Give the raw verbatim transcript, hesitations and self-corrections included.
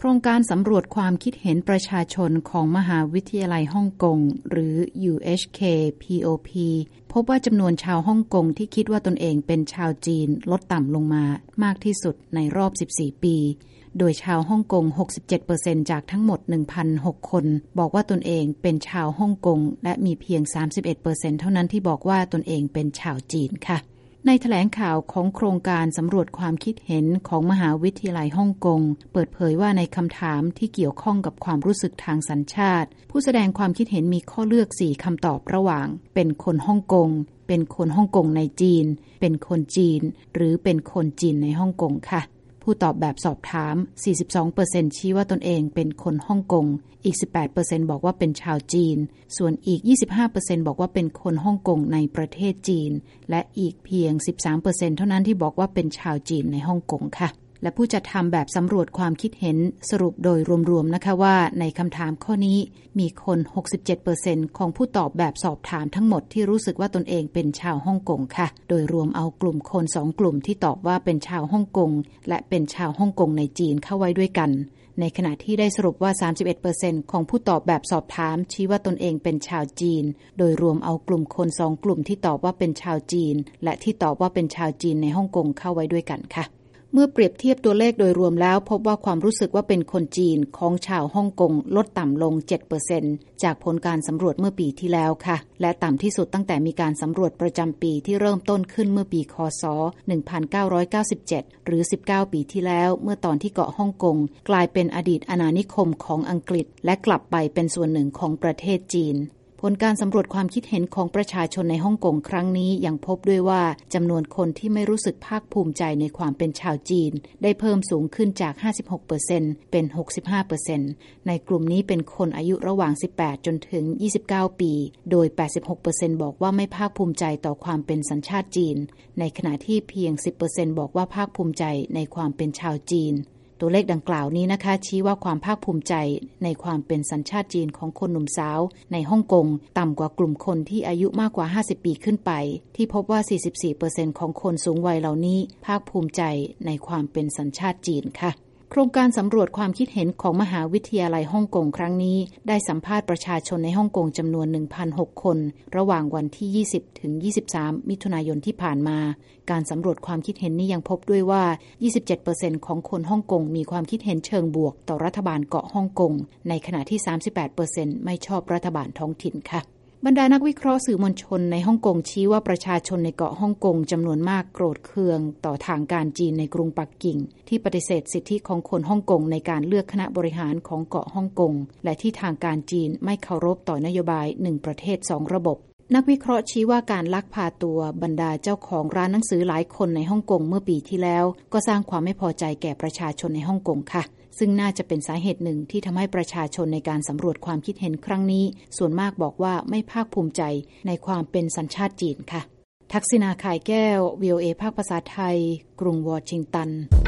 ครงการสำรวจความคิดเห็นประชาชนของมหาวิทยาลัยฮ่องกงหรือ ยู เอช เค พี โอ พี พบว่าจำนวนชาวฮ่องกงที่คิดว่าตนเองเป็นชาวจีนลดต่ำลงมามากที่สุดในรอบสิบสี่ปีโดยชาวฮ่องกง หกสิบเจ็ดเปอร์เซ็นต์ จากทั้งหมด หนึ่งพันหก คนบอกว่าตนเองเป็นชาวฮ่องกงและมีเพียง สามสิบเอ็ดเปอร์เซ็นต์ เท่านั้นที่บอกว่าตนเองเป็นชาวจีนค่ะในแถลงข่าวของโครงการสำรวจความคิดเห็นของมหาวิทยาลัยฮ่องกงเปิดเผยว่าในคำถามที่เกี่ยวข้องกับความรู้สึกทางสัญชาติผู้แสดงความคิดเห็นมีข้อเลือกสี่คำตอบระหว่างเป็นคนฮ่องกงเป็นคนฮ่องกงในจีนเป็นคนจีนหรือเป็นคนจีนในฮ่องกงค่ะผู้ตอบแบบสอบถาม สี่สิบสองเปอร์เซ็นต์ ชี้ว่าตนเองเป็นคนฮ่องกงอีก สิบแปดเปอร์เซ็นต์ บอกว่าเป็นชาวจีนส่วนอีก ยี่สิบห้าเปอร์เซ็นต์ บอกว่าเป็นคนฮ่องกงในประเทศจีนและอีกเพียง สิบสามเปอร์เซ็นต์ เท่านั้นที่บอกว่าเป็นชาวจีนในฮ่องกงค่ะและผู้จัดทำแบบสำรวจความคิดเห็นสรุปโดยรวมๆนะคะว่าในคำถามข้อนี้มีคน หกสิบเจ็ดเปอร์เซ็นต์ ของผู้ตอบแบบสอบถามทั้งหมดที่รู้สึกว่าตนเองเป็นชาวฮ่องกงค่ะโดยรวมเอากลุ่มคนสองกลุ่มที่ตอบว่าเป็นชาวฮ่องกงและเป็นชาวฮ่องกงในจีนเข้าไว้ด้วยกันในขณะที่ได้สรุปว่า สามสิบเอ็ดเปอร์เซ็นต์ ของผู้ตอบแบบสอบถามชี้ว่าตนเองเป็นชาวจีนโดยรวมเอากลุ่มคนสองกลุ่มที่ตอบว่าเป็นชาวจีนและที่ตอบว่าเป็นชาวจีนในฮ่องกงเข้าไว้ด้วยกันค่ะเมื่อเปรียบเทียบตัวเลขโดยรวมแล้วพบว่าความรู้สึกว่าเป็นคนจีนของชาวฮ่องกงลดต่ำลง เจ็ดเปอร์เซ็นต์ จากผลการสำรวจเมื่อปีที่แล้วค่ะและต่ำที่สุดตั้งแต่มีการสำรวจประจำปีที่เริ่มต้นขึ้นเมื่อปีค.ศ. หนึ่งพันเก้าร้อยเก้าสิบเจ็ดหรือสิบเก้าปีที่แล้วเมื่อตอนที่เกาะฮ่องกงกลายเป็นอดีตอาณานิคมของอังกฤษและกลับไปเป็นส่วนหนึ่งของประเทศจีนผลการสำรวจความคิดเห็นของประชาชนในฮ่องกงครั้งนี้ยังพบด้วยว่าจำนวนคนที่ไม่รู้สึกภาคภูมิใจในความเป็นชาวจีนได้เพิ่มสูงขึ้นจาก ห้าสิบหกเปอร์เซ็นต์ เป็น หกสิบห้าเปอร์เซ็นต์ ในกลุ่มนี้เป็นคนอายุระหว่าง สิบแปด จนถึง ยี่สิบเก้า ปีโดย แปดสิบหกเปอร์เซ็นต์ บอกว่าไม่ภาคภูมิใจต่อความเป็นสัญชาติจีนในขณะที่เพียง สิบเปอร์เซ็นต์ บอกว่าภาคภูมิใจในความเป็นชาวจีนตัวเลขดังกล่าวนี้นะคะชี้ว่าความภาคภูมิใจในความเป็นสัญชาติจีนของคนหนุ่มสาวในฮ่องกงต่ำกว่ากลุ่มคนที่อายุมากกว่าห้าสิบปีขึ้นไปที่พบว่า สี่สิบสี่เปอร์เซ็นต์ ของคนสูงวัยเหล่านี้ภาคภูมิใจในความเป็นสัญชาติจีนค่ะโครงการสำรวจความคิดเห็นของมหาวิทยาลัยฮ่องกงครั้งนี้ได้สัมภาษณ์ประชาชนในฮ่องกงจำนวน หนึ่งพันหก คนระหว่างวันที่ ยี่สิบถึงยี่สิบสาม มิถุนายนที่ผ่านมาการสำรวจความคิดเห็นนี้ยังพบด้วยว่า ยี่สิบเจ็ดเปอร์เซ็นต์ ของคนฮ่องกงมีความคิดเห็นเชิงบวกต่อรัฐบาลเกาะฮ่องกงในขณะที่ สามสิบแปดเปอร์เซ็นต์ ไม่ชอบรัฐบาลท้องถิ่นค่ะบรรดานักวิเคราะห์สื่อมวลชนในฮ่องกงชี้ว่าประชาชนในเกาะฮ่องกงจำนวนมากโกรธเคืองต่อทางการจีนในกรุงปักกิ่งที่ปฏิเสธสิทธิของคนฮ่องกงในการเลือกคณะบริหารของเกาะฮ่องกงและที่ทางการจีนไม่เคารพต่อนโยบายหนึ่งประเทศสองระบบนักวิเคราะห์ชี้ว่าการลักพาตัวบรรดาเจ้าของร้านหนังสือหลายคนในฮ่องกงเมื่อปีที่แล้วก็สร้างความไม่พอใจแก่ประชาชนในฮ่องกงค่ะซึ่งน่าจะเป็นสาเหตุหนึ่งที่ทำให้ประชาชนในการสำรวจความคิดเห็นครั้งนี้ส่วนมากบอกว่าไม่ภาคภูมิใจในความเป็นสัญชาติจีนค่ะทักษิณา ข่ายแก้ว วี โอ เอ ภาคภาษาไทยกรุงวอชิงตัน